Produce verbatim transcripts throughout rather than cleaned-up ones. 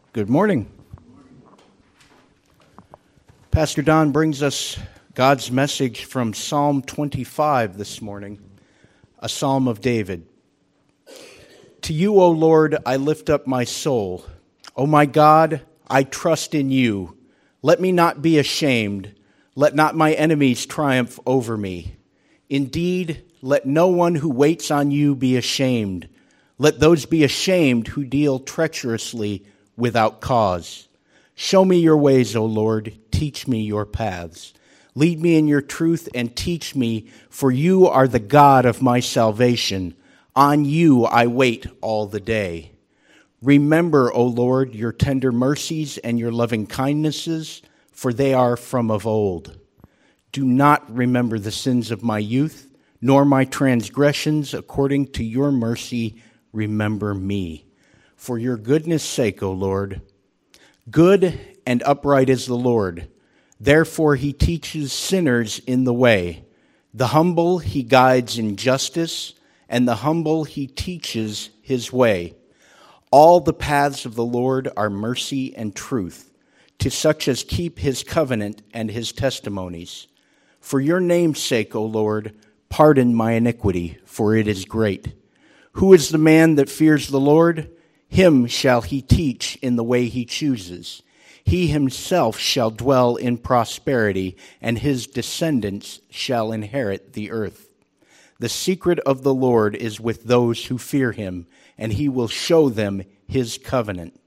Good morning. Pastor Don brings us God's message from Psalm twenty-five this morning, a psalm of David. To you, O Lord, I lift up my soul. O my God, I trust in you. Let me not be ashamed. Let not my enemies triumph over me. Indeed, let no one who waits on you be ashamed. Let those be ashamed who deal treacherously without cause. Show me your ways, O Lord. Teach me your paths. Lead me in your truth and teach me, for you are the God of my salvation. On you I wait all the day. Remember, O Lord, your tender mercies and your loving kindnesses, for they are from of old. Do not remember the sins of my youth, nor my transgressions. According to your mercy, remember me. For your goodness' sake, O Lord. Good and upright is the Lord. Therefore he teaches sinners in the way. The humble he guides in justice, and the humble he teaches his way. All the paths of the Lord are mercy and truth, to such as keep his covenant and his testimonies. For your name's sake, O Lord, pardon my iniquity, for it is great. Who is the man that fears the Lord? Him shall he teach in the way he chooses. He himself shall dwell in prosperity, and his descendants shall inherit the earth. The secret of the Lord is with those who fear him, and he will show them his covenant.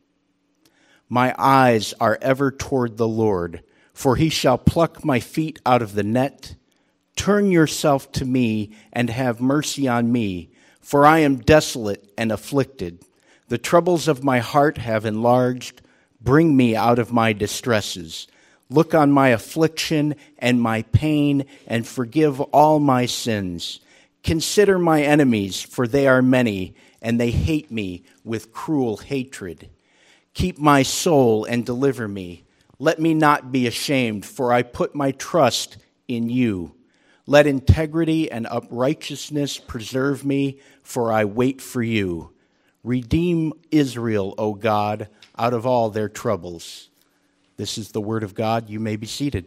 My eyes are ever toward the Lord, for he shall pluck my feet out of the net. Turn yourself to me and have mercy on me, for I am desolate and afflicted. The troubles of my heart have enlarged. Bring me out of my distresses. Look on my affliction and my pain, and forgive all my sins. Consider my enemies, for they are many, and they hate me with cruel hatred. Keep my soul and deliver me. Let me not be ashamed, for I put my trust in you. Let integrity and uprightness preserve me, for I wait for you. Redeem Israel, O God, out of all their troubles. This is the word of God. You may be seated.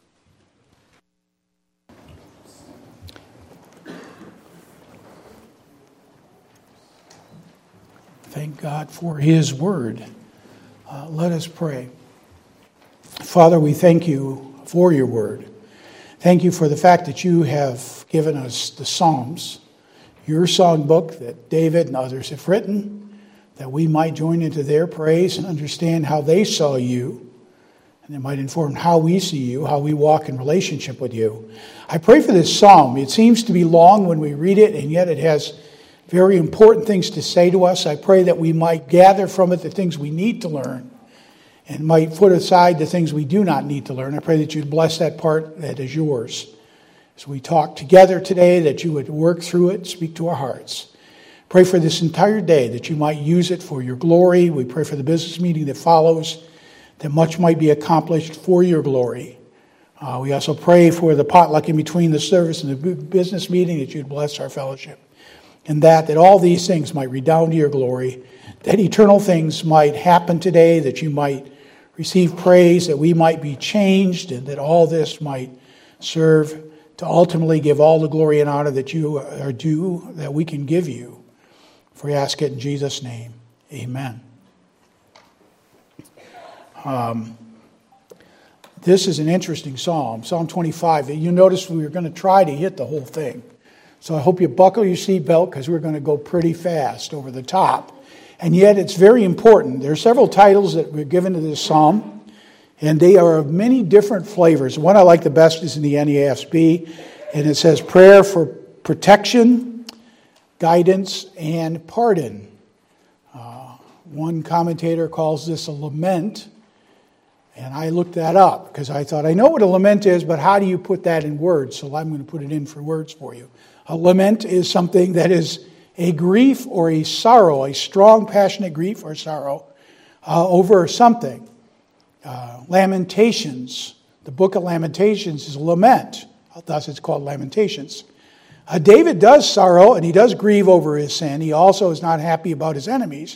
Thank God for his word. Uh, let us pray. Father, we thank you for your word. Thank you for the fact that you have given us the Psalms, your songbook that David and others have written, that we might join into their praise and understand how they saw you, and it might inform how we see you, how we walk in relationship with you. I pray for this psalm. It seems to be long when we read it, and yet it has very important things to say to us. I pray that we might gather from it the things we need to learn, and might put aside the things we do not need to learn. I pray that you'd bless that part that is yours. As we talk together today, that you would work through it, speak to our hearts. Pray for this entire day, that you might use it for your glory. We pray for the business meeting that follows, that much might be accomplished for your glory. Uh, we also pray for the potluck in between the service and the business meeting, that you'd bless our fellowship. And that, that all these things might redound to your glory, that eternal things might happen today, that you might receive praise, that we might be changed, and that all this might serve to ultimately give all the glory and honor that you are due, that we can give you. For we ask it in Jesus' name. Amen. Um, this is an interesting psalm, Psalm twenty-five. You notice we were going to try to hit the whole thing. So I hope you buckle your seatbelt, because we're going to go pretty fast over the top. And yet it's very important. There are several titles that were given to this psalm, and they are of many different flavors. The one I like the best is in the N A S B, and it says prayer for protection, guidance, and pardon. Uh, one commentator calls this a lament, and I looked that up because I thought, I know what a lament is, but how do you put that in words? So I'm going to put it in for words for you. A lament is something that is a grief or a sorrow, a strong, passionate grief or sorrow uh, over something. Uh, Lamentations, the book of Lamentations is a lament. Thus it's called Lamentations. Uh, David does sorrow and he does grieve over his sin. He also is not happy about his enemies.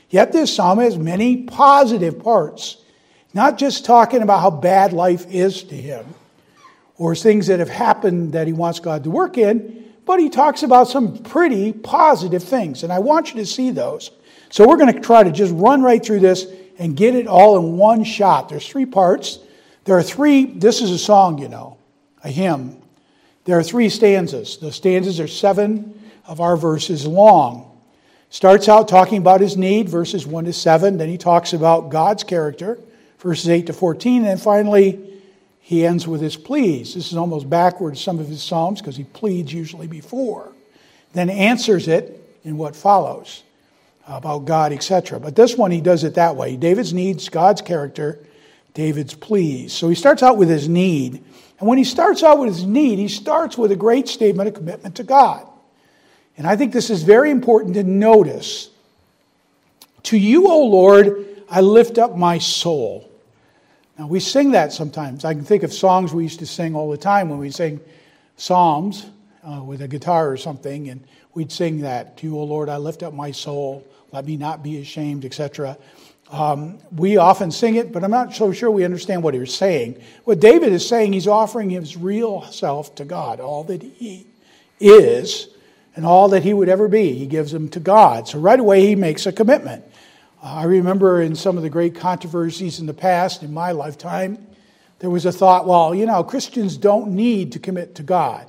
Yet this psalm has many positive parts. Not just talking about how bad life is to him or things that have happened that he wants God to work in, but he talks about some pretty positive things. And I want you to see those. So we're going to try to just run right through this and get it all in one shot. There's three parts. There are three, this is a song, you know, a hymn. There are three stanzas. The stanzas are seven of our verses long. Starts out talking about his need, verses one to seven. Then he talks about God's character, verses eight to fourteen. And then finally, he ends with his pleas. This is almost backwards, some of his psalms, because he pleads usually before. Then answers it in what follows about God, et cetera. But this one, he does it that way. David's needs, God's character, David's pleas. So he starts out with his need. And when he starts out with his need, he starts with a great statement of commitment to God. And I think this is very important to notice. To you, O Lord, I lift up my soul. Now, we sing that sometimes. I can think of songs we used to sing all the time when we sing psalms uh, with a guitar or something, and we'd sing that. To you, O Lord, I lift up my soul. Let me not be ashamed, et cetera. Um, we often sing it, but I'm not so sure we understand what he's saying. What David is saying, he's offering his real self to God, all that he is and all that he would ever be. He gives them to God. So right away he makes a commitment. Uh, I remember in some of the great controversies in the past, in my lifetime, there was a thought, well, you know, Christians don't need to commit to God.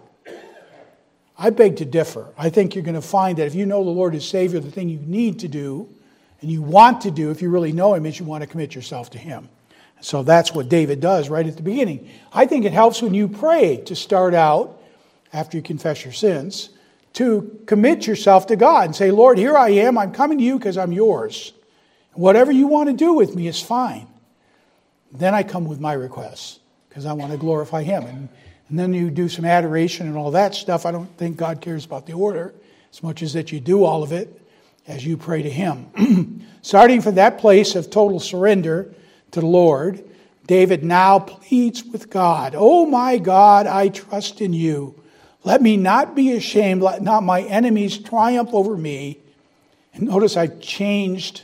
I beg to differ. I think you're going to find that if you know the Lord as Savior, the thing you need to do and you want to do, if you really know Him, is you want to commit yourself to Him. So that's what David does right at the beginning. I think it helps when you pray to start out, after you confess your sins, to commit yourself to God and say, Lord, here I am. I'm coming to you because I'm yours. Whatever you want to do with me is fine. Then I come with my requests because I want to glorify Him. And, and then you do some adoration and all that stuff. I don't think God cares about the order as much as that you do all of it as you pray to Him. Starting from that place of total surrender to the Lord, David now pleads with God. Oh my God, I trust in you. Let me not be ashamed. Let not my enemies triumph over me. And notice I changed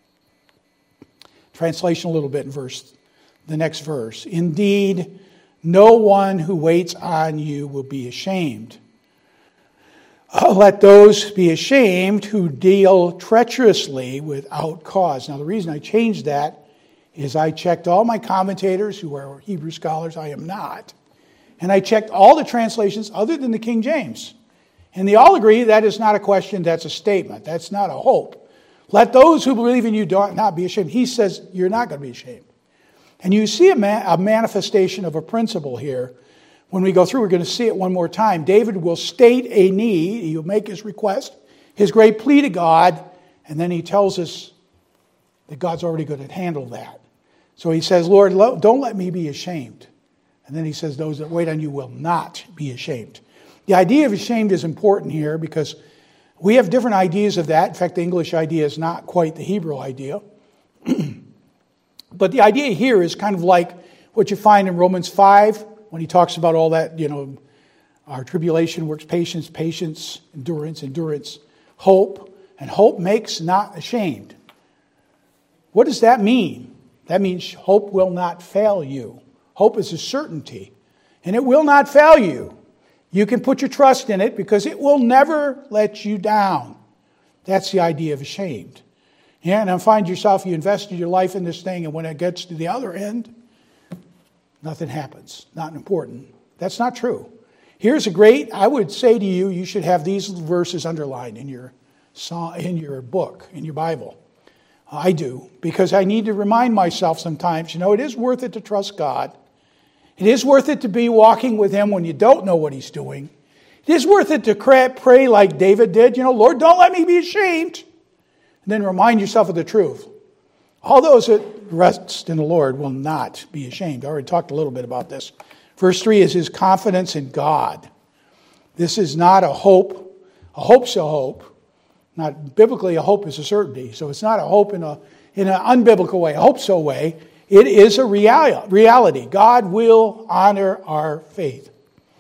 translation a little bit in verse, the next verse. Indeed, no one who waits on you will be ashamed. Uh, let those be ashamed who deal treacherously without cause. Now, the reason I changed that is I checked all my commentators who are Hebrew scholars. I am not. And I checked all the translations other than the King James. And they all agree that is not a question, that's a statement. That's not a hope. Let those who believe in you not be ashamed. He says you're not going to be ashamed. And you see a, ma- a manifestation of a principle here. When we go through, we're going to see it one more time. David will state a need. He'll make his request, his great plea to God, and then he tells us that God's already going to handle that. So he says, Lord, don't let me be ashamed. And then he says, those that wait on you will not be ashamed. The idea of ashamed is important here because we have different ideas of that. In fact, the English idea is not quite the Hebrew idea. But the idea here is kind of like what you find in Romans five when he talks about all that, you know, our tribulation works patience, patience, endurance, endurance, hope. And hope makes not ashamed. What does that mean? That means hope will not fail you. Hope is a certainty, and it will not fail you. You can put your trust in it because it will never let you down. That's the idea of ashamed. Yeah, and then find yourself, you invested your life in this thing, and when it gets to the other end, nothing happens. Not important. That's not true. Here's a great, I would say to you, you should have these verses underlined in your, in your book, in your Bible. I do, because I need to remind myself sometimes, you know, it is worth it to trust God. It is worth it to be walking with Him when you don't know what He's doing. It is worth it to pray like David did. You know, Lord, don't let me be ashamed. And then remind yourself of the truth. All those that rest in the Lord will not be ashamed. I already talked a little bit about this. Verse three is his confidence in God. This is not a hope. A hope's a hope. Not biblically, a hope is a certainty. So it's not a hope in a in an unbiblical way, a hope-so way. It is a real, reality. God will honor our faith.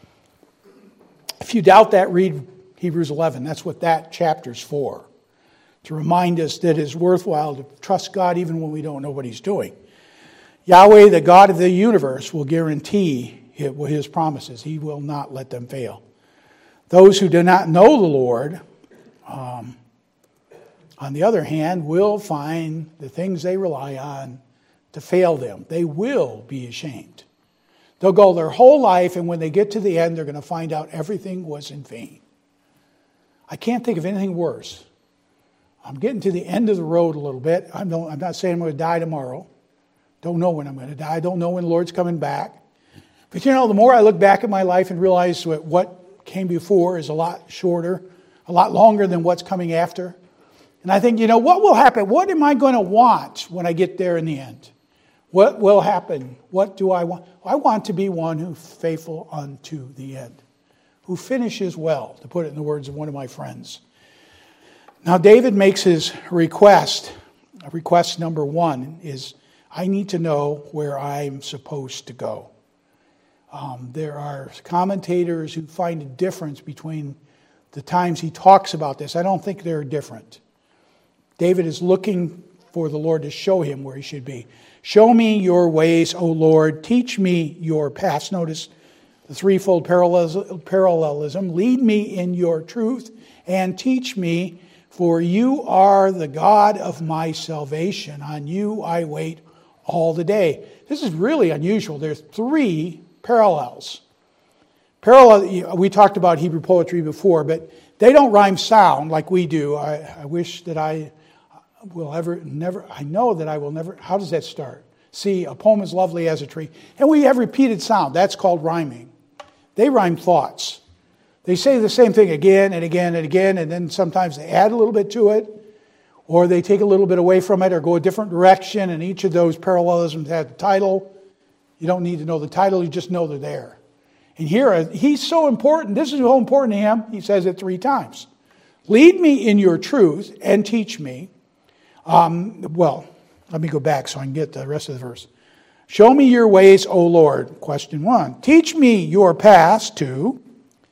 If you doubt that, read Hebrews eleven. That's what that chapter's for. to remind us that it's worthwhile to trust God even when we don't know what He's doing. Yahweh, the God of the universe, will guarantee His promises. He will not let them fail. Those who do not know the Lord, um, on the other hand, will find the things they rely on to fail them. They will be ashamed. They'll go their whole life, and when they get to the end, they're going to find out everything was in vain. I can't think of anything worse. I'm getting to the end of the road a little bit. I'm not, I'm not saying I'm going to die tomorrow. Don't know when I'm going to die. I don't know when the Lord's coming back. But you know, the more I look back at my life and realize what, what came before is a lot shorter, a lot longer than what's coming after. And I think, you know, what will happen? What am I going to want when I get there in the end? What will happen? What do I want? I want to be one who's faithful unto the end, who finishes well, to put it in the words of one of my friends. Now, David makes his request. Request number one is, I need to know where I'm supposed to go. Um, there are commentators who find a difference between the times he talks about this. I don't think they're different. David is looking for the Lord to show him where he should be. Show me your ways, O Lord. Teach me your paths. Notice the threefold parallelism. Lead me in your truth and teach me, for you are the God of my salvation. On you I wait all the day. This is really unusual. There's three parallels. Parallel. We talked about Hebrew poetry before, but they don't rhyme sound like we do. I, I wish that I will ever, never, I know that I will never, how does that start? See, a poem is lovely as a tree. And we have repeated sound. That's called rhyming. They rhyme thoughts. They say the same thing again and again and again, and then sometimes they add a little bit to it, or they take a little bit away from it or go a different direction, and each of those parallelisms has the title. You don't need to know the title, you just know they're there. And here, he's so important, this is so important to him, he says it three times. Lead me in your truth and teach me. Um, well, let me go back so I can get the rest of the verse. Show me your ways, O Lord. Question one. Teach me your paths. Two.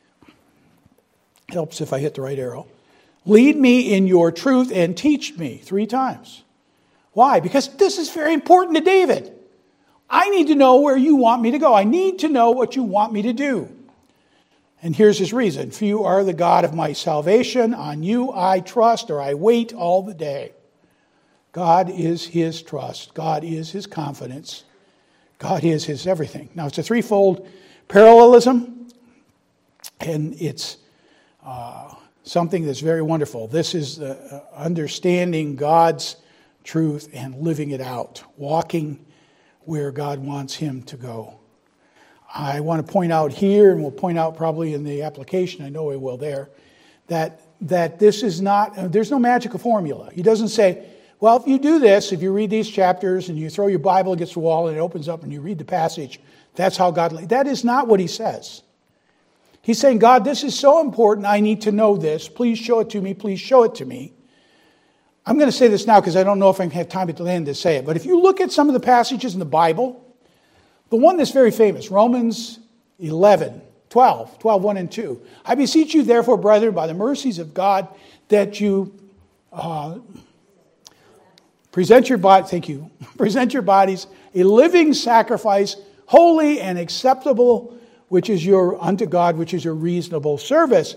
Helps if I hit the right arrow. Lead me in your truth and teach me. Three times. Why? Because this is very important to David. I need to know where you want me to go. I need to know what you want me to do. And here's his reason. For you are the God of my salvation. On you I trust, or I wait all the day. God is his trust. God is his confidence. God is his everything. Now, it's a threefold parallelism, and it's uh, something that's very wonderful. This is uh, understanding God's truth and living it out, walking where God wants him to go. I want to point out here, and we'll point out probably in the application, I know we will there, that, that this is not, uh, there's no magical formula. He doesn't say, well, if you do this, if you read these chapters and you throw your Bible against the wall and it opens up and you read the passage, that's how God... That is not what he says. He's saying, God, this is so important. I need to know this. Please show it to me. Please show it to me. I'm going to say this now because I don't know if I have time at the end to say it. But if you look at some of the passages in the Bible, the one that's very famous, Romans eleven, twelve, twelve, one and two. I beseech you, therefore, brethren, by the mercies of God, that you... Uh, Present your body, thank you. Present your bodies a living sacrifice, holy and acceptable, which is your unto God, which is your reasonable service.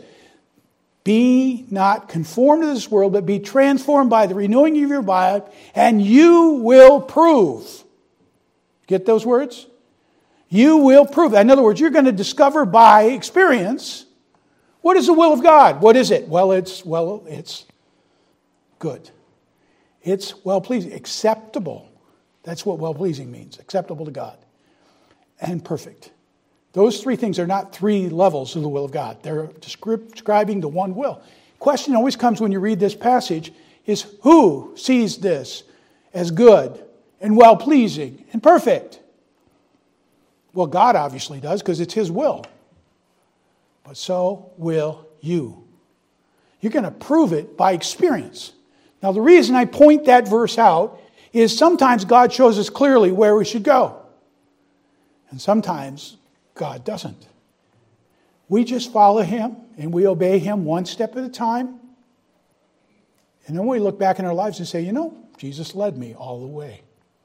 Be not conformed to this world, but be transformed by the renewing of your body, and you will prove. Get those words? You will prove. In other words, you're going to discover by experience what is the will of God. What is it? Well, it's well, it's good. It's well-pleasing, acceptable. That's what well-pleasing means, acceptable to God. And perfect. Those three things are not three levels of the will of God. They're describing the one will. Question always comes when you read this passage is, who sees this as good and well-pleasing and perfect? Well, God obviously does because it's his will. But so will you. You're going to prove it by experience. Now, the reason I point that verse out is sometimes God shows us clearly where we should go. And sometimes God doesn't. We just follow him and we obey him one step at a time. And then we look back in our lives and say, you know, Jesus led me all the way.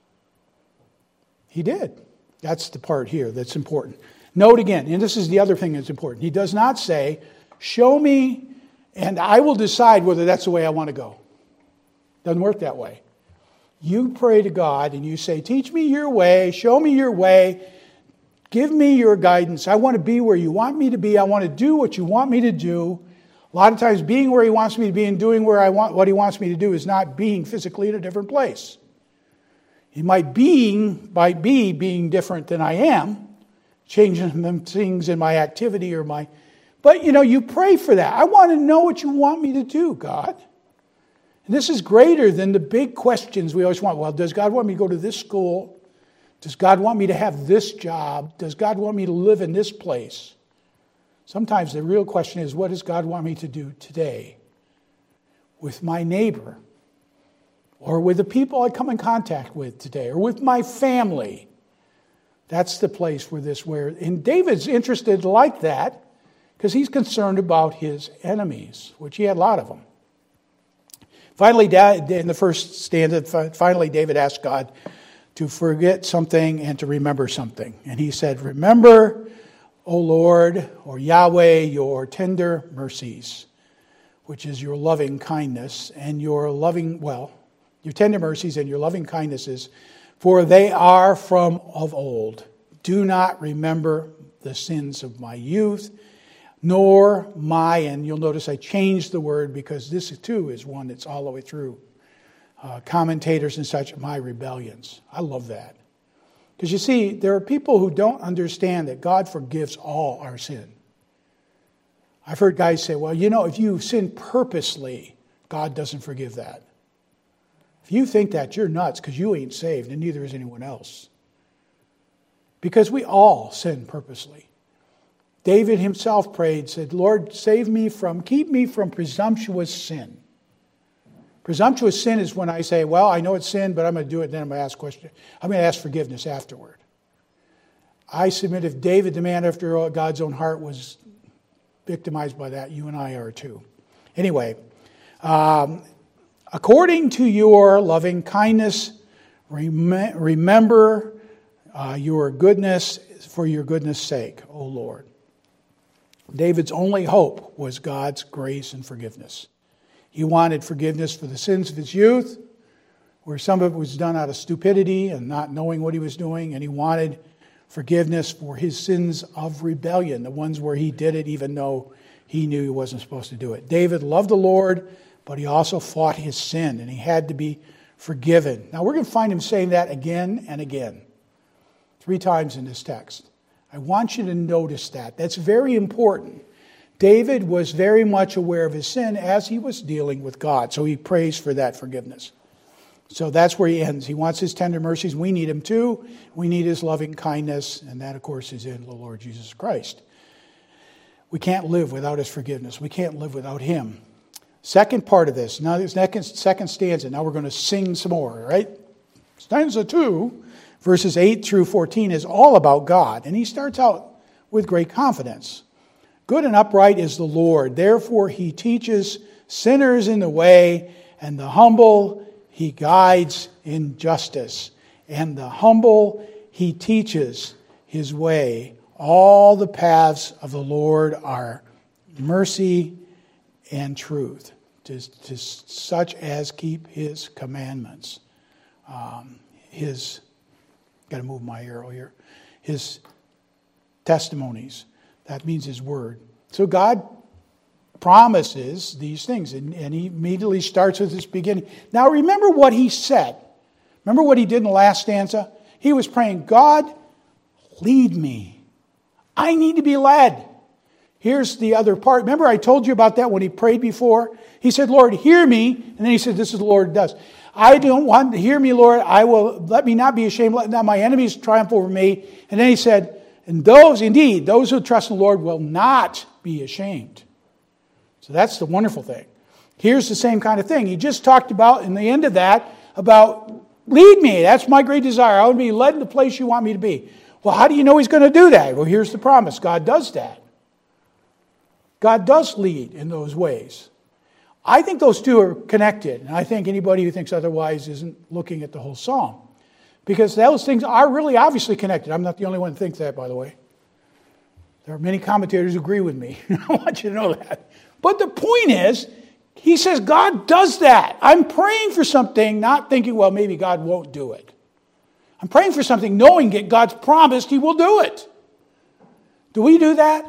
He did. That's the part here that's important. Note again, and this is the other thing that's important. He does not say, show me and I will decide whether that's the way I want to go. Doesn't work that way. You pray to God and you say, teach me your way, show me your way, give me your guidance. I want to be where you want me to be. I want to do what you want me to do. A lot of times being where he wants me to be and doing where I want what he wants me to do is not being physically in a different place. He might being might be being different than I am, changing them things in my activity or my but you know, you pray for that. I want to know what you want me to do, God. And this is greater than the big questions we always want. Well, does God want me to go to this school? Does God want me to have this job? Does God want me to live in this place? Sometimes the real question is, what does God want me to do today with my neighbor or with the people I come in contact with today or with my family? That's the place where this, where, and David's interested like that because he's concerned about his enemies, which he had a lot of them. Finally, in the first stanza, finally David asked God to forget something and to remember something. And he said, remember, O Lord, or Yahweh, your tender mercies, which is your loving kindness and your loving, well, your tender mercies and your loving kindnesses, for they are from of old. Do not remember the sins of my youth, nor my, and you'll notice I changed the word because this too is one that's all the way through. Uh, commentators and such, my rebellions. I love that. Because you see, there are people who don't understand that God forgives all our sin. I've heard guys say, well, you know, if you sin purposely, God doesn't forgive that. If you think that, you're nuts because you ain't saved and neither is anyone else. Because we all sin purposely. David himself prayed, said, Lord, save me from, keep me from presumptuous sin. Presumptuous sin is when I say, well, I know it's sin, but I'm going to do it, and then I'm going to ask question. I'm going to ask forgiveness afterward. I submit if David, the man after God's own heart, was victimized by that, you and I are too. Anyway, um, according to your loving kindness, rem- remember uh, your goodness for your goodness' sake, O Lord. David's only hope was God's grace and forgiveness. He wanted forgiveness for the sins of his youth, where some of it was done out of stupidity and not knowing what he was doing, and he wanted forgiveness for his sins of rebellion, the ones where he did it even though he knew he wasn't supposed to do it. David loved the Lord, but he also fought his sin, and he had to be forgiven. Now we're going to find him saying that again and again, three times in this text. I want you to notice that. That's very important. David was very much aware of his sin as he was dealing with God. So he prays for that forgiveness. So that's where he ends. He wants his tender mercies. We need him too. We need his loving kindness. And that, of course, is in the Lord Jesus Christ. We can't live without his forgiveness. We can't live without him. Second part of this. Now, this second stanza. Now we're going to sing some more, right? Stanza two, verses eight through fourteen, is all about God. And he starts out with great confidence. Good and upright is the Lord. Therefore he teaches sinners in the way, and the humble he guides in justice. And the humble he teaches his way. All the paths of the Lord are mercy and truth, to, to such as keep his commandments. Um, his, got to move my arrow here, his testimonies. That means his word. So God promises these things. And, and he immediately starts with this beginning. Now remember what he said. Remember what he did in the last stanza? He was praying, God, lead me. I need to be led. Here's the other part. Remember I told you about that when he prayed before? He said, Lord, hear me. And then he said, this is the Lord does. I don't want to hear me, Lord. I will, let me not be ashamed. Let not my enemies triumph over me. And then he said, and those, indeed, those who trust in the Lord will not be ashamed. So that's the wonderful thing. Here's the same kind of thing. He just talked about, in the end of that, about lead me. That's my great desire. I would be led in the place you want me to be. Well, how do you know he's going to do that? Well, here's the promise. God does that. God does lead in those ways. I think those two are connected, and I think anybody who thinks otherwise isn't looking at the whole psalm. Because those things are really obviously connected. I'm not the only one who thinks that, by the way. There are many commentators who agree with me. I want you to know that. But the point is, he says God does that. I'm praying for something, not thinking, well, maybe God won't do it. I'm praying for something, knowing that God's promised He will do it. Do we do that?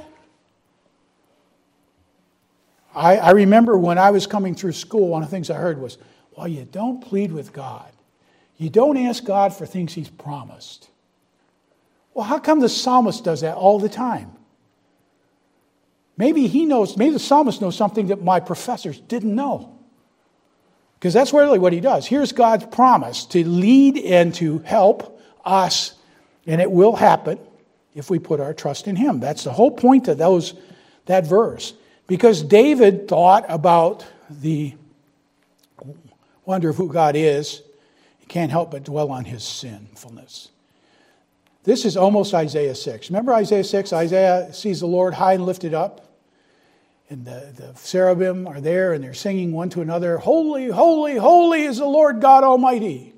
I, I remember when I was coming through school, one of the things I heard was, well, you don't plead with God. You don't ask God for things He's promised. Well, how come the psalmist does that all the time? Maybe he knows, maybe the psalmist knows something that my professors didn't know. Because that's really what he does. Here's God's promise to lead and to help us, and it will happen if we put our trust in Him. That's the whole point of those that verse. Because David thought about the wonder of who God is, he can't help but dwell on His sinfulness. This is almost Isaiah six. Remember Isaiah six? Isaiah sees the Lord high and lifted up. And the, the cherubim are there and they're singing one to another, holy, holy, holy is the Lord God Almighty.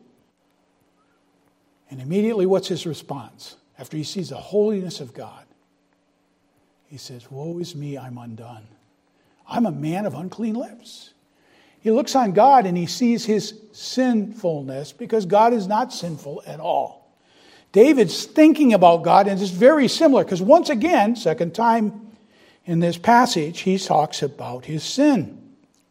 And immediately what's his response? After he sees the holiness of God, he says, woe is me, I'm undone. I'm a man of unclean lips. He looks on God and he sees his sinfulness because God is not sinful at all. David's thinking about God, and it's very similar because once again, second time in this passage, he talks about his sin.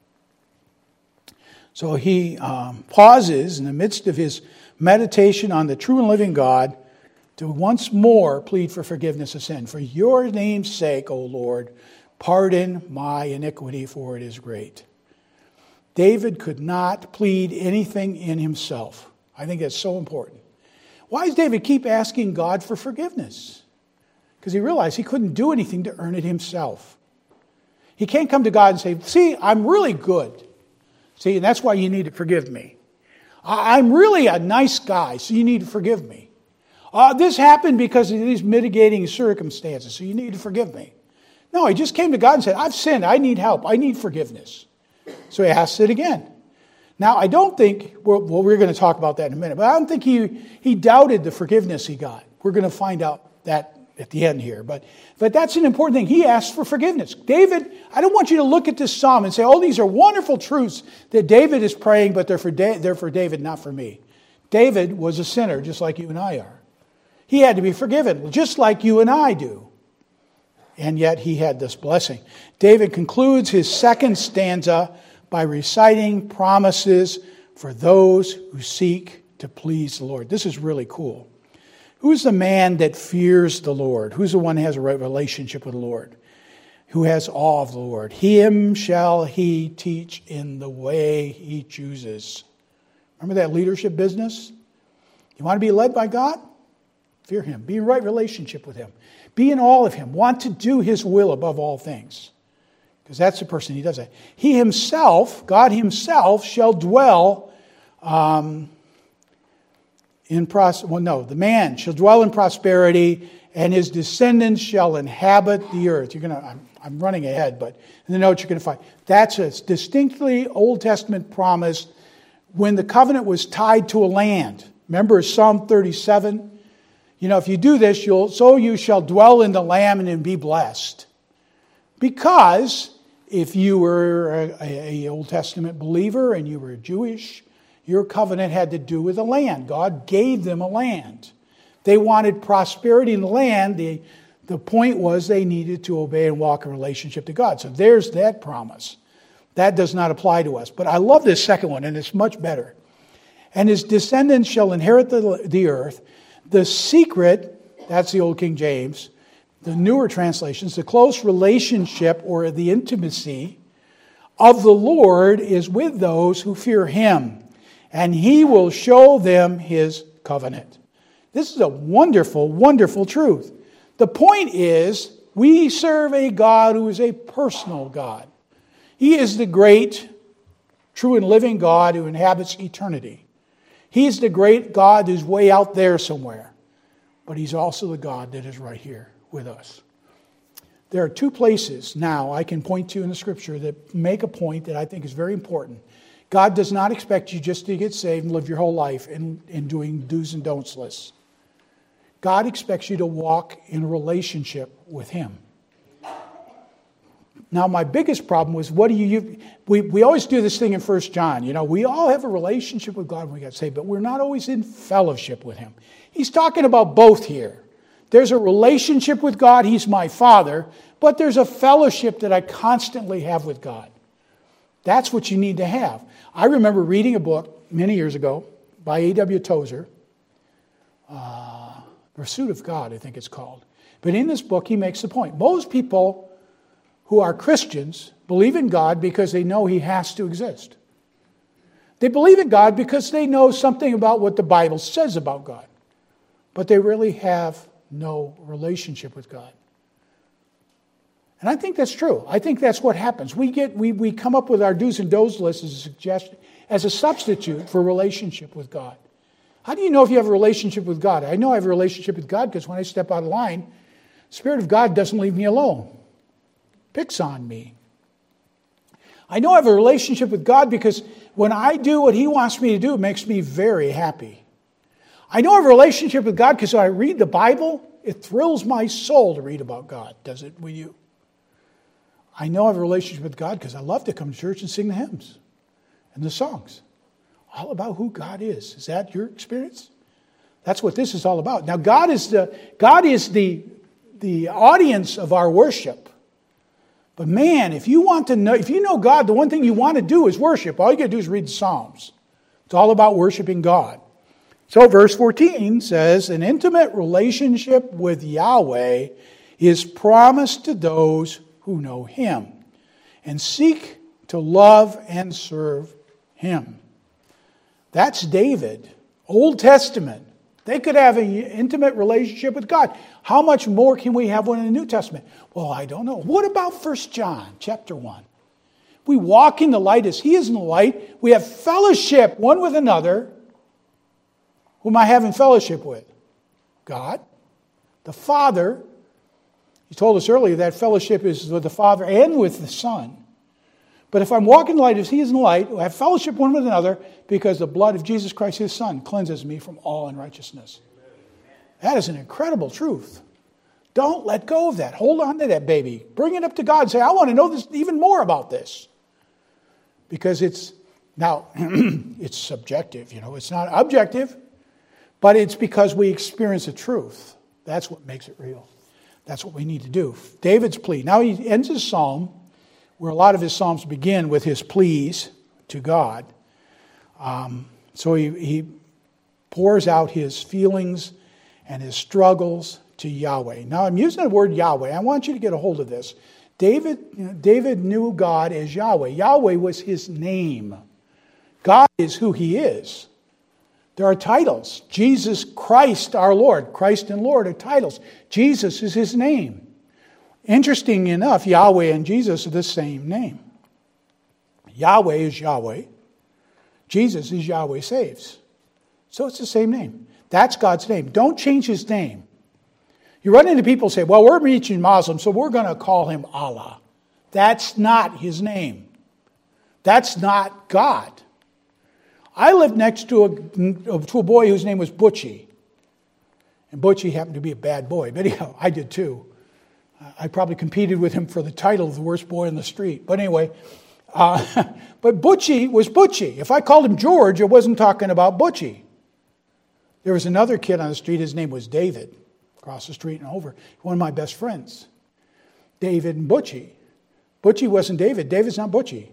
So he um, pauses in the midst of his meditation on the true and living God to once more plead for forgiveness of sin. For your name's sake, O Lord, pardon my iniquity, for it is great. David could not plead anything in himself. I think that's so important. Why does David keep asking God for forgiveness? Because he realized he couldn't do anything to earn it himself. He can't come to God and say, see, I'm really good. See, and that's why you need to forgive me. I'm really a nice guy, so you need to forgive me. Uh, this happened because of these mitigating circumstances, so you need to forgive me. No, he just came to God and said, I've sinned, I need help, I need forgiveness. So he asks it again. Now, I don't think, well, we're going to talk about that in a minute, but I don't think he, he doubted the forgiveness he got. We're going to find out that at the end here. But, but that's an important thing. He asked for forgiveness. David, I don't want you to look at this psalm and say, oh, these are wonderful truths that David is praying, but they're for, da- they're for David, not for me. David was a sinner, just like you and I are. He had to be forgiven, just like you and I do. And yet he had this blessing. David concludes his second stanza by reciting promises for those who seek to please the Lord. This is really cool. Who's the man that fears the Lord? Who's the one who has a right relationship with the Lord? Who has awe of the Lord? Him shall he teach in the way he chooses. Remember that leadership business? You want to be led by God? Fear Him. Be in right relationship with Him. Be in awe of Him. Want to do His will above all things. Because that's the person He does that. He Himself, God Himself, shall dwell um, in pros. Well, no, the man shall dwell in prosperity, and his descendants shall inhabit the earth. You're gonna. I'm, I'm running ahead, but in the notes you're going to find that's a distinctly Old Testament promise when the covenant was tied to a land. Remember Psalm thirty-seven. You know, if you do this, you'll so you shall dwell in the land and be blessed. Because if you were a, a, a Old Testament believer and you were Jewish, your covenant had to do with the land. God gave them a land. They wanted prosperity in the land. The, the point was they needed to obey and walk in relationship to God. So there's that promise. That does not apply to us. But I love this second one, and it's much better. And his descendants shall inherit the, the earth. The secret, that's the old King James, the newer translations, the close relationship or the intimacy of the Lord is with those who fear Him, and He will show them His covenant. This is a wonderful, wonderful truth. The point is, we serve a God who is a personal God. He is the great, true and living God who inhabits eternity. He's the great God who's way out there somewhere. But He's also the God that is right here with us. There are two places now I can point to in the Scripture that make a point that I think is very important. God does not expect you just to get saved and live your whole life in, in doing do's and don'ts lists. God expects you to walk in a relationship with Him. Now, my biggest problem was, what do you, you we, we always do this thing in First John. You know, we all have a relationship with God when we got saved, but we're not always in fellowship with Him. He's talking about both here. There's a relationship with God. He's my Father. But there's a fellowship that I constantly have with God. That's what you need to have. I remember reading a book many years ago by A W Tozer, uh, Pursuit of God, I think it's called. But in this book, he makes the point. Most people who are Christians believe in God because they know He has to exist. They believe in God because they know something about what the Bible says about God. But they really have no relationship with God. And I think that's true. I think that's what happens. We get we we come up with our do's and don'ts list as a suggestion, as a substitute for relationship with God. How do you know if you have a relationship with God? I know I have a relationship with God because when I step out of line, the Spirit of God doesn't leave me alone. Picks on me. I know I have a relationship with God because when I do what He wants me to do, it makes me very happy. I know I have a relationship with God because when I read the Bible, it thrills my soul to read about God. Does it with you? I know I have a relationship with God because I love to come to church and sing the hymns and the songs. All about who God is. Is that your experience? That's what this is all about. Now, God is the God is the, the audience of our worship. But man, if you want to know, if you know God, the one thing you want to do is worship. All you got to do is read the Psalms. It's all about worshiping God. So verse fourteen says, an intimate relationship with Yahweh is promised to those who know Him and seek to love and serve Him. That's David, Old Testament. They could have an intimate relationship with God. How much more can we have one in the New Testament? Well, I don't know. What about First John chapter one? We walk in the light as He is in the light. We have fellowship one with another. Who am I having fellowship with? God, the Father. He told us earlier that fellowship is with the Father and with the Son. But if I'm walking in the light as He is in the light, I have fellowship one with another because the blood of Jesus Christ, His Son, cleanses me from all unrighteousness. That is an incredible truth. Don't let go of that. Hold on to that baby. Bring it up to God and say, I want to know this even more about this. Because it's, now, it's subjective, you know. It's not objective, but it's because we experience the truth. That's what makes it real. That's what we need to do. David's plea. Now he ends his psalm, where a lot of his psalms begin with his pleas to God. Um, so he, he pours out his feelings and his struggles to Yahweh. Now I'm using the word Yahweh. I want you to get a hold of this. David, you know, David knew God as Yahweh. Yahweh was His name. God is who He is. There are titles. Jesus Christ our Lord. Christ and Lord are titles. Jesus is His name. Interesting enough, Yahweh and Jesus are the same name. Yahweh is Yahweh. Jesus is Yahweh saves. So it's the same name. That's God's name. Don't change His name. You run into people who say, well, we're reaching Muslims, so we're going to call Him Allah. That's not His name. That's not God. I lived next to a, to a boy whose name was Butchie. And Butchie happened to be a bad boy. But anyhow, I did too. I probably competed with him for the title of the worst boy in the street. But anyway, uh, but Butchie was Butchie. If I called him George, I wasn't talking about Butchie. There was another kid on the street. His name was David. Across the street and over. One of my best friends. David and Butchie. Butchie wasn't David. David's not Butchie.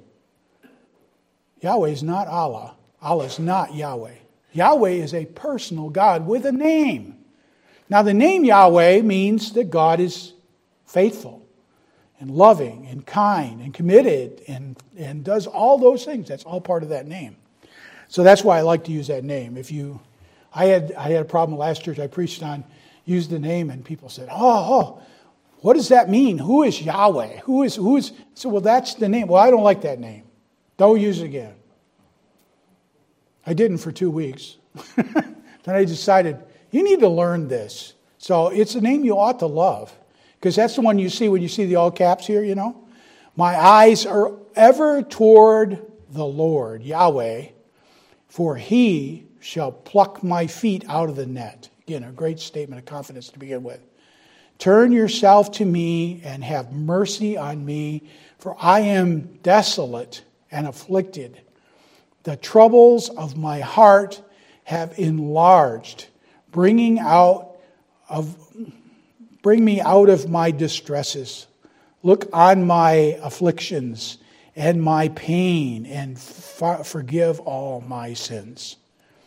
Yahweh is not Allah. Allah is not Yahweh. Yahweh is a personal God with a name. Now the name Yahweh means that God is faithful and loving and kind and committed and, and does all those things. That's all part of that name. So that's why I like to use that name. If you, I had I had a problem last church I preached on, used the name and people said, oh, oh, what does that mean? Who is Yahweh? Who is, who is, so well that's the name. Well, I don't like that name. Don't use it again. I didn't for two weeks. Then I decided, you need to learn this. So it's a name you ought to love. because that's the one you see when you see the all caps here, you know. My eyes are ever toward the Lord, Yahweh, for he shall pluck my feet out of the net. Again, a great statement of confidence to begin with. Turn yourself to me and have mercy on me, for I am desolate and afflicted. The troubles of my heart have enlarged, bringing out of bring me out of my distresses. Look on my afflictions and my pain, and forgive all my sins.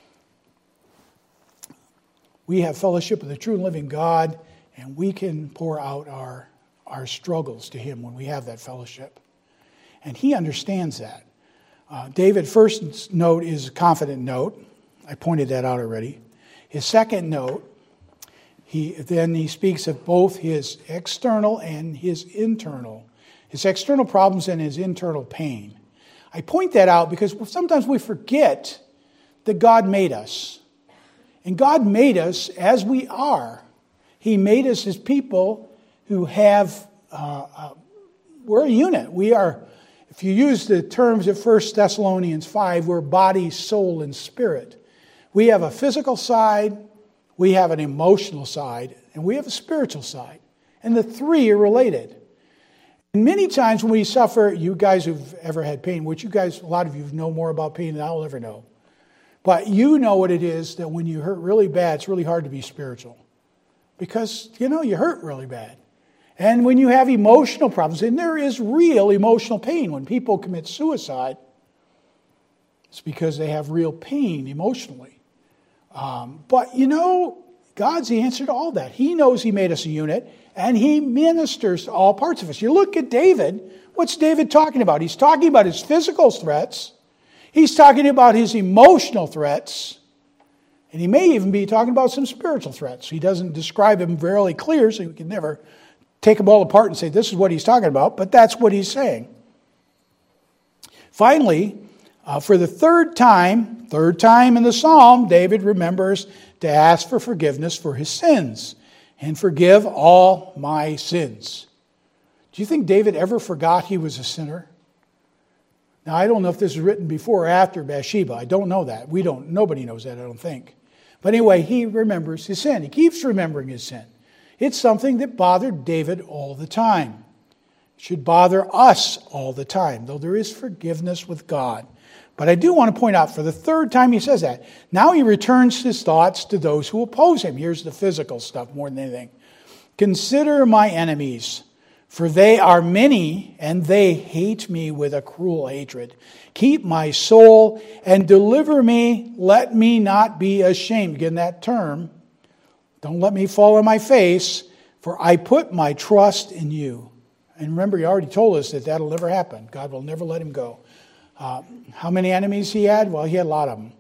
We have fellowship with the true and living God, and we can pour out our, our struggles to him when we have that fellowship. And he understands that. Uh, David's first note is a confident note. I pointed that out already. His second note, he then he speaks of both his external and his internal. His external problems and his internal pain. I point that out because sometimes we forget that God made us. And God made us as we are. He made us as people who have, uh, uh, we're a unit. We are, if you use the terms of First Thessalonians five, we're body, soul, and spirit. We have a physical side, we have an emotional side, and we have a spiritual side. And the three are related. And many times when we suffer, you guys who've ever had pain, which you guys, a lot of you know more about pain than I'll ever know. But you know what it is that when you hurt really bad, it's really hard to be spiritual. Because, you know, you hurt really bad. And when you have emotional problems, and there is real emotional pain. When people commit suicide, it's because they have real pain emotionally. Um, but, you know, God's the answer to all that. He knows he made us a unit, and he ministers to all parts of us. You look at David, what's David talking about? He's talking about his physical threats. He's talking about his emotional threats. And he may even be talking about some spiritual threats. He doesn't describe them very clear, so you can never take them all apart and say this is what he's talking about, but that's what he's saying. Finally, uh, for the third time, third time in the psalm, David remembers to ask for forgiveness for his sins. And forgive all my sins. Do you think David ever forgot he was a sinner? Now, I don't know if this is written before or after Bathsheba. I don't know that. We don't. Nobody knows that, I don't think. But anyway, he remembers his sin. He keeps remembering his sin. It's something that bothered David all the time. It should bother us all the time, though there is forgiveness with God. But I do want to point out, for the third time he says that. Now he returns his thoughts to those who oppose him. Here's the physical stuff more than anything. Consider my enemies, for they are many, and they hate me with a cruel hatred. Keep my soul and deliver me. Let me not be ashamed. Again, that term. Don't let me fall on my face, for I put my trust in you. And remember, he already told us that that'll never happen. God will never let him go. Uh, how many enemies he had? Well, he had a lot of them.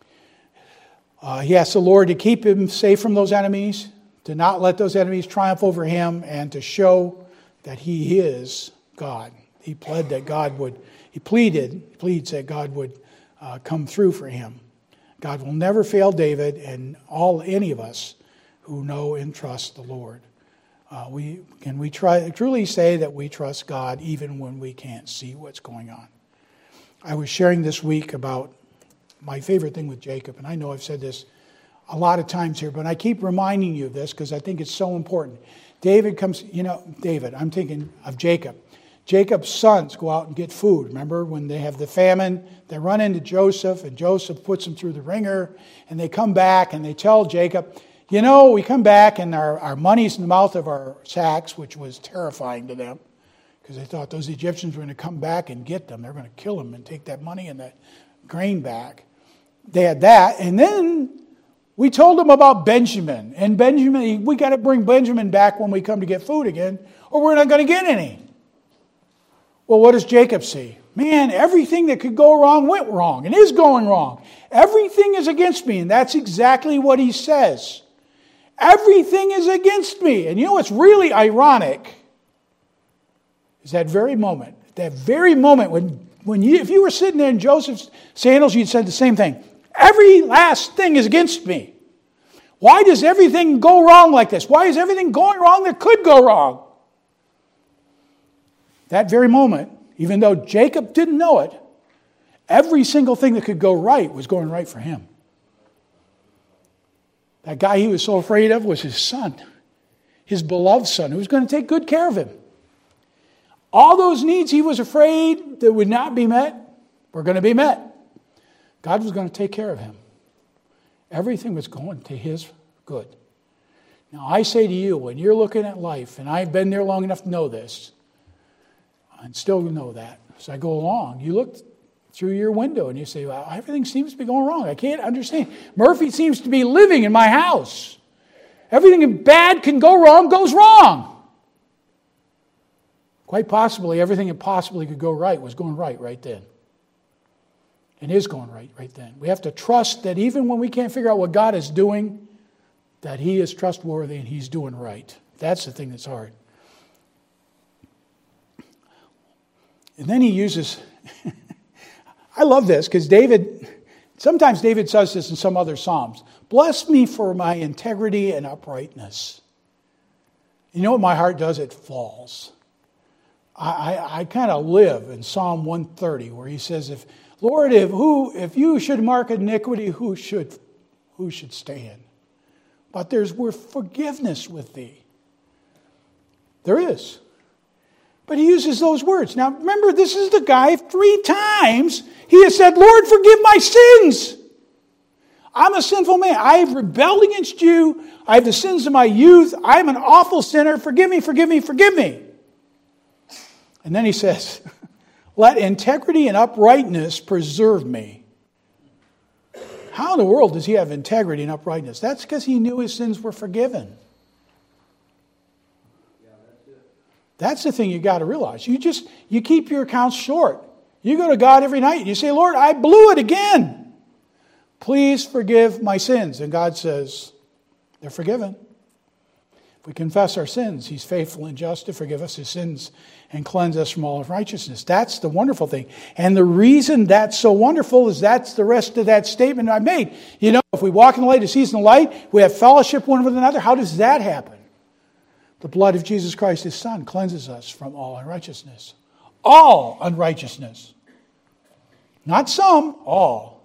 Uh, he asked the Lord to keep him safe from those enemies, to not let those enemies triumph over him, and to show that he is God. He pled that God would, he pleaded, he pleads that God would uh, come through for him. God will never fail David and all any of us who know and trust the Lord. Uh, we can we try, truly say that we trust God even when we can't see what's going on. I was sharing this week about my favorite thing with Jacob, and I know I've said this a lot of times here, but I keep reminding you of this because I think it's so important. David comes, you know, David, I'm thinking of Jacob. Jacob's sons go out and get food. Remember when they have the famine, they run into Joseph, and Joseph puts them through the ringer, and they come back and they tell Jacob, you know, we come back and our, our money's in the mouth of our sacks, which was terrifying to them. Because they thought those Egyptians were going to come back and get them. They're going to kill them and take that money and that grain back. They had that. And then we told them about Benjamin. And Benjamin, we got to bring Benjamin back when we come to get food again, or we're not going to get any. Well, what does Jacob see? Man, everything that could go wrong went wrong and is going wrong. Everything is against me. And that's exactly what he says. Everything is against me. And you know what's really ironic? Is that very moment, that very moment when, when you, if you were sitting there in Joseph's sandals, you'd said the same thing. Every last thing is against me. Why does everything go wrong like this? Why is everything going wrong that could go wrong? That very moment, even though Jacob didn't know it, every single thing that could go right was going right for him. That guy he was so afraid of was his son, his beloved son, who was going to take good care of him. All those needs he was afraid that would not be met were going to be met. God was going to take care of him. Everything was going to his good. Now I say to you, when you're looking at life, and I've been there long enough to know this, and still know that, as I go along, you look through your window and you say, well, everything seems to be going wrong. I can't understand. Murphy seems to be living in my house. Everything bad can go wrong goes wrong. Quite possibly everything that possibly could go right was going right right then. And is going right right then. We have to trust that even when we can't figure out what God is doing, that He is trustworthy and He's doing right. That's the thing that's hard. And then he uses, I love this because David, sometimes David says this in some other Psalms. Bless me for my integrity and uprightness. You know what my heart does? It falls. I, I, I kind of live in Psalm one thirty where he says, "If Lord, if who if you should mark iniquity, who should who should stand? But there's worth forgiveness with thee." There is. But he uses those words. Now, remember, this is the guy three times he has said, Lord, forgive my sins. I'm a sinful man. I've rebelled against you. I have the sins of my youth. I'm an awful sinner. Forgive me, forgive me, forgive me. And then he says, let integrity and uprightness preserve me. How in the world does he have integrity and uprightness? That's because he knew his sins were forgiven. That's the thing you got to realize. You just, you keep your accounts short. You go to God every night and you say, Lord, I blew it again. Please forgive my sins. And God says, they're forgiven. If we confess our sins, He's faithful and just to forgive us His sins and cleanse us from all unrighteousness. That's the wonderful thing. And the reason that's so wonderful is that's the rest of that statement I made. You know, if we walk in the light, as He's in the light, we have fellowship one with another. How does that happen? The blood of Jesus Christ, His Son, cleanses us from all unrighteousness. All unrighteousness. Not some, all.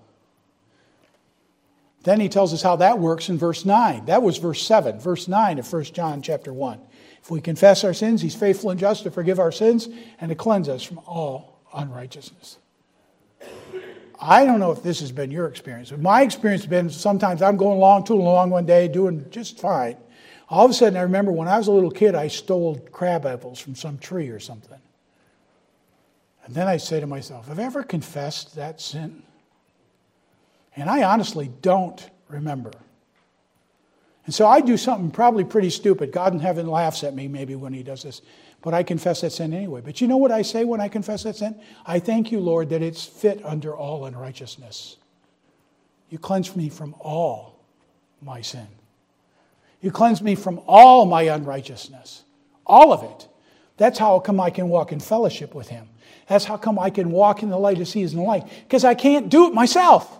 Then he tells us how that works in verse nine. That was verse seven. Verse nine of First John chapter one. If we confess our sins, He's faithful and just to forgive our sins and to cleanse us from all unrighteousness. I don't know if this has been your experience, but my experience has been sometimes I'm going along, tooling along one day, doing just fine. All of a sudden, I remember when I was a little kid, I stole crab apples from some tree or something. And then I say to myself, have I ever confessed that sin? And I honestly don't remember. And so I do something probably pretty stupid. God in heaven laughs at me maybe when He does this. But I confess that sin anyway. But you know what I say when I confess that sin? I thank you, Lord, that it's fit under all unrighteousness. You cleanse me from all my sin. You cleanse me from all my unrighteousness. All of it. That's how come I can walk in fellowship with Him. That's how come I can walk in the light as He is in the light. Because I can't do it myself.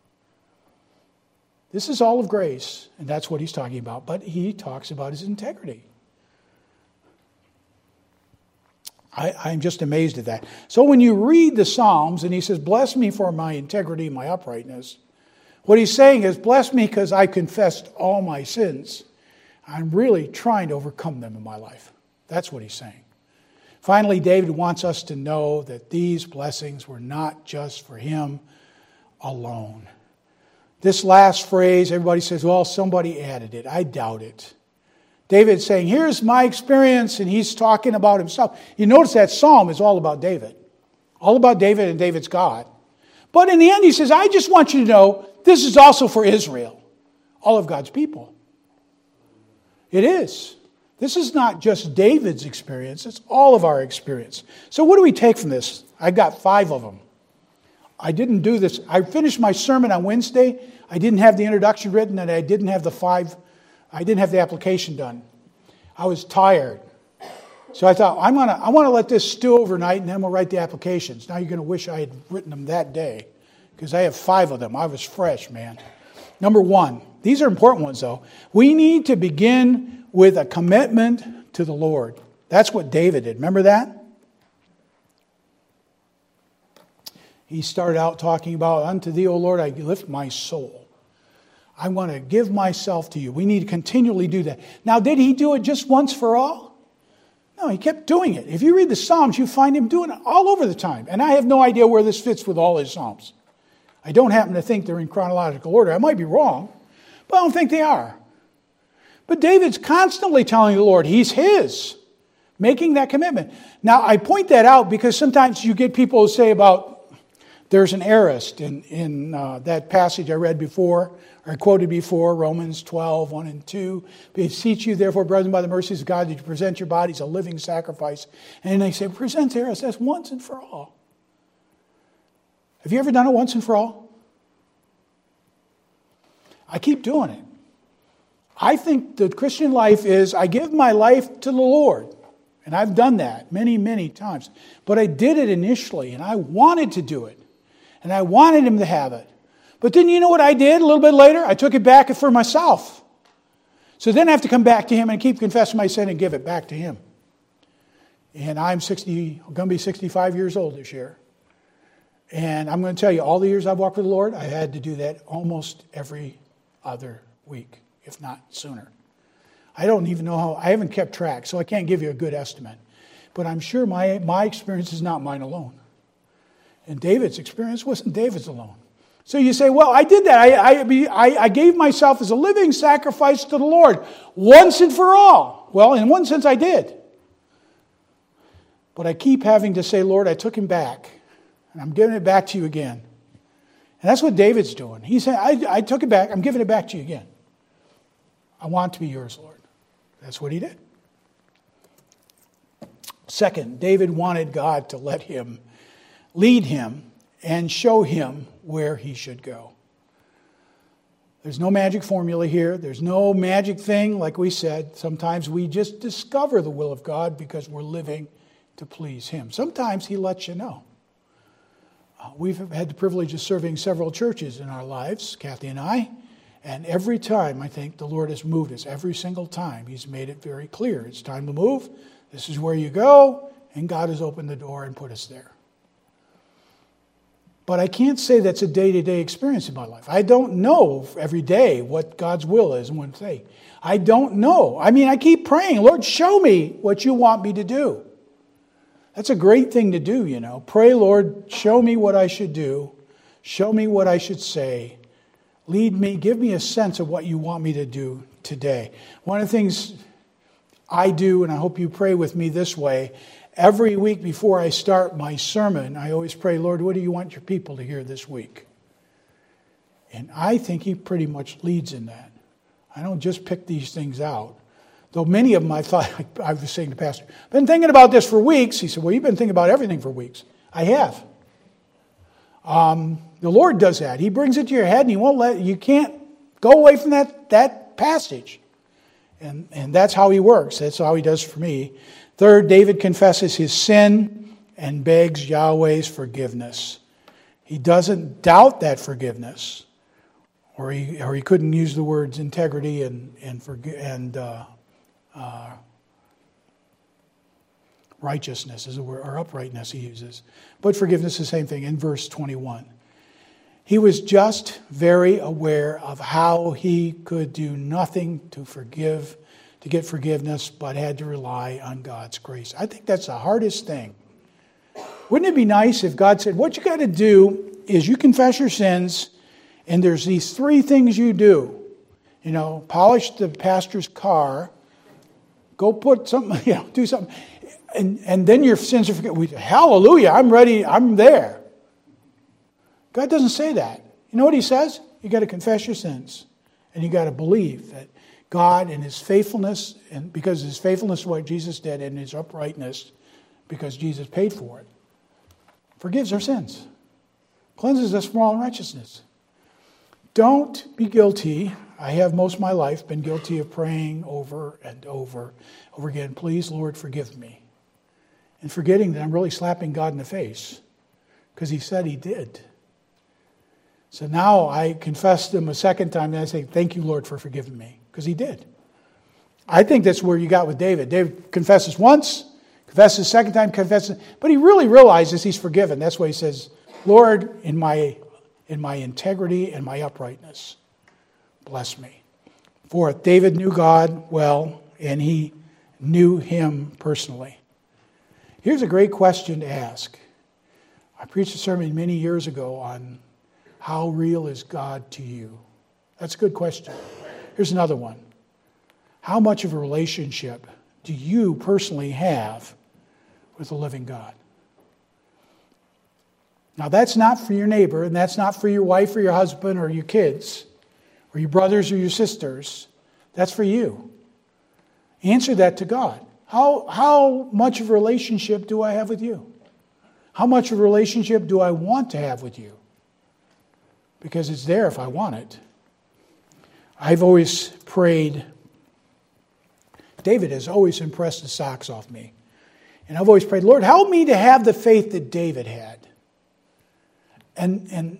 This is all of grace. And that's what he's talking about. But he talks about his integrity. I, I'm just amazed at that. So when you read the Psalms and he says, bless me for my integrity, my uprightness. What he's saying is, bless me because I confessed all my sins. I'm really trying to overcome them in my life. That's what he's saying. Finally, David wants us to know that these blessings were not just for him alone. This last phrase, everybody says, well, somebody added it. I doubt it. David's saying, here's my experience, and he's talking about himself. You notice that psalm is all about David. All about David and David's God. But in the end, he says, I just want you to know, this is also for Israel. All of God's people. It is. This is not just David's experience, it's all of our experience. So what do we take from this? I got five of them. I didn't do this. I finished my sermon on Wednesday. I didn't have the introduction written, and I didn't have the five, I didn't have the application done. I was tired. So I thought, I'm gonna, I want to let this stew overnight, and then we'll write the applications. Now you're going to wish I had written them that day, because I have five of them. I was fresh, man. Number one, these are important ones, though. We need to begin with a commitment to the Lord. That's what David did. Remember that? He started out talking about, unto thee, O Lord, I lift my soul. I want to give myself to you. We need to continually do that. Now, did he do it just once for all? No, he kept doing it. If you read the Psalms, you find him doing it all over the time. And I have no idea where this fits with all his Psalms. I don't happen to think they're in chronological order. I might be wrong, but I don't think they are. But David's constantly telling the Lord he's his, making that commitment. Now, I point that out because sometimes you get people who say about, there's an aorist in, in uh, that passage I read before, or quoted before, Romans twelve, one and two. Beseech you, therefore, brethren, by the mercies of God, that you present your bodies a living sacrifice. And they say, present aorist, that's once and for all. Have you ever done it once and for all? I keep doing it. I think the Christian life is, I give my life to the Lord. And I've done that many, many times. But I did it initially, and I wanted to do it. And I wanted him to have it. But then you know what I did a little bit later? I took it back for myself. So then I have to come back to him and keep confessing my sin and give it back to him. And I'm sixty, I'm going to be sixty-five years old this year. And I'm going to tell you, all the years I've walked with the Lord, I had to do that almost every other week, if not sooner. I don't even know how, I haven't kept track, so I can't give you a good estimate. But I'm sure my, my experience is not mine alone. And David's experience wasn't David's alone. So you say, well, I did that. I, I, I gave myself as a living sacrifice to the Lord once and for all. Well, in one sense I did. But I keep having to say, Lord, I took him back. And I'm giving it back to you again. And that's what David's doing. He said, I, I took it back. I'm giving it back to you again. I want to be yours, Lord. That's what he did. Second, David wanted God to let him, lead him, and show him where he should go. There's no magic formula here. There's no magic thing, like we said. Sometimes we just discover the will of God because we're living to please him. Sometimes he lets you know. Uh, we've had the privilege of serving several churches in our lives, Kathy and I, and every time I think the Lord has moved us. Every single time he's made it very clear. It's time to move. This is where you go, and God has opened the door and put us there. But I can't say that's a day-to-day experience in my life. I don't know every day what God's will is in one thing. I don't know. I mean, I keep praying, Lord, show me what you want me to do. That's a great thing to do, you know. Pray, Lord, show me what I should do. Show me what I should say. Lead me, give me a sense of what you want me to do today. One of the things I do, and I hope you pray with me this way, every week before I start my sermon, I always pray, Lord, what do you want your people to hear this week? And I think he pretty much leads in that. I don't just pick these things out. Though many of them I thought, I was saying to Pastor, I've been thinking about this for weeks. He said, well, you've been thinking about everything for weeks. I have. Um, the Lord does that. He brings it to your head and he won't let, you can't go away from that, that passage. And, and that's how he works. That's how he does for me. Third, David confesses his sin and begs Yahweh's forgiveness. He doesn't doubt that forgiveness. Or he, or he couldn't use the words integrity and, and, forg- and uh, Uh, righteousness is a word, or uprightness he uses. But forgiveness is the same thing in verse twenty-one. He was just very aware of how he could do nothing to forgive, to get forgiveness, but had to rely on God's grace. I think that's the hardest thing. Wouldn't it be nice if God said, what you got to do is you confess your sins, and there's these three things you do. You know, polish the pastor's car, go put something, you know, do something. And, and then your sins are forgiven. Hallelujah, I'm ready, I'm there. God doesn't say that. You know what he says? You got to confess your sins. And you got to believe that God and his faithfulness, and because his faithfulness is what Jesus did, and his uprightness, because Jesus paid for it, forgives our sins. Cleanses us from all unrighteousness. Don't be guilty. I have most of my life been guilty of praying over and over, over again, please, Lord, forgive me. And forgetting that I'm really slapping God in the face because he said he did. So now I confess to him a second time and I say, thank you, Lord, for forgiving me, because he did. I think that's where you got with David. David confesses once, confesses a second time, confesses, but he really realizes he's forgiven. That's why he says, Lord, in my, in my integrity and my uprightness, bless me. For David knew God well, and he knew him personally. Here's a great question to ask. I preached a sermon many years ago on how real is God to you? That's a good question. Here's another one. How much of a relationship do you personally have with the living God? Now, that's not for your neighbor, and that's not for your wife or your husband or your kids or your brothers or your sisters. That's for you. Answer that to God. How, how much of a relationship do I have with you? How much of a relationship do I want to have with you? Because it's there if I want it. I've always prayed. David has always impressed the socks off me. And I've always prayed, Lord, help me to have the faith that David had. And, and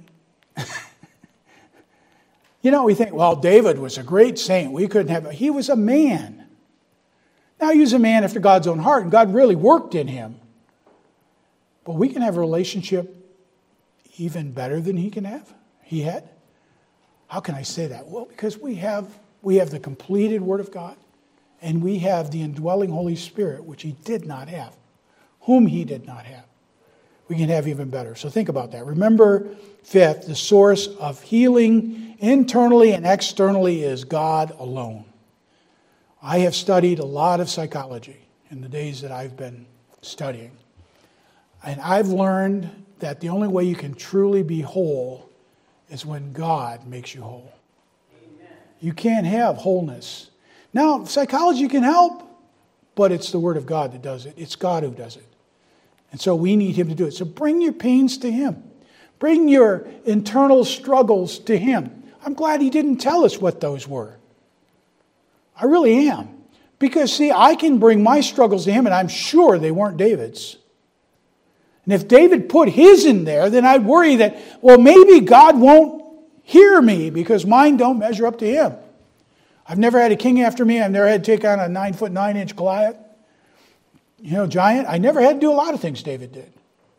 you know, we think, well, David was a great saint. We couldn't have, he was a man. Now, he was a man after God's own heart, and God really worked in him. But we can have a relationship even better than he can have. He had. How can I say that? Well, because we have we have the completed Word of God, and we have the indwelling Holy Spirit, which he did not have, whom he did not have. We can have even better. So think about that. Remember, fifth, the source of healing internally and externally is God alone. I have studied a lot of psychology in the days that I've been studying. And I've learned that the only way you can truly be whole is when God makes you whole. Amen. You can't have wholeness. Now, psychology can help, but it's the Word of God that does it. It's God who does it. And so we need Him to do it. So bring your pains to Him. Bring your internal struggles to Him. I'm glad He didn't tell us what those were. I really am. Because, see, I can bring my struggles to Him, and I'm sure they weren't David's. And if David put his in there, then I'd worry that, well, maybe God won't hear me because mine don't measure up to Him. I've never had a king after me. I've never had to take on a nine foot nine inch Goliath. You know, giant. I never had to do a lot of things David did.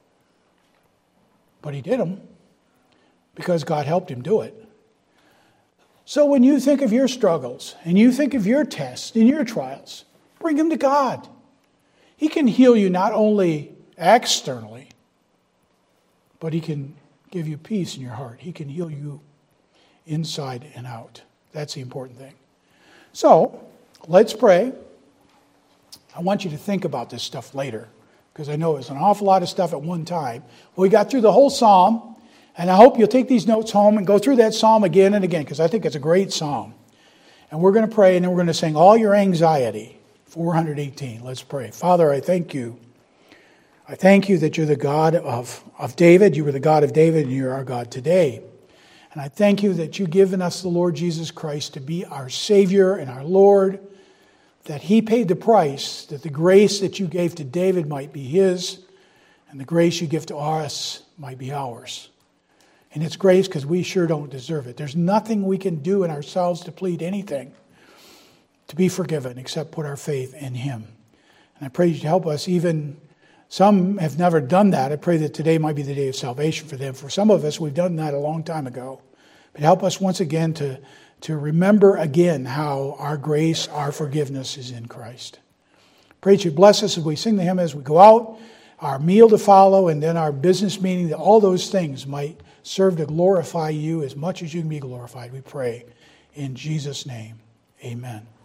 But he did them because God helped him do it. So when you think of your struggles and you think of your tests and your trials, bring them to God. He can heal you not only externally, but He can give you peace in your heart. He can heal you inside and out. That's the important thing. So, let's pray. I want you to think about this stuff later, because I know it's an awful lot of stuff at one time. Well, we got through the whole psalm, and I hope you'll take these notes home and go through that psalm again and again, because I think it's a great psalm. And we're going to pray, and then we're going to sing All Your Anxiety, four hundred eighteen. Let's pray. Father, I thank you. I thank you that you're the God of, of David. You were the God of David, and you're our God today. And I thank you that you've given us the Lord Jesus Christ to be our Savior and our Lord, that He paid the price, that the grace that you gave to David might be His, and the grace you give to us might be ours. And it's grace because we sure don't deserve it. There's nothing we can do in ourselves to plead anything to be forgiven except put our faith in Him. And I pray you to help us. Even some have never done that. I pray that today might be the day of salvation for them. For some of us, we've done that a long time ago. But help us once again to, to remember again how our grace, our forgiveness is in Christ. Pray that you bless us as we sing the hymn as we go out, our meal to follow, and then our business meeting, that all those things might serve to glorify you as much as you can be glorified. We pray in Jesus' name. Amen.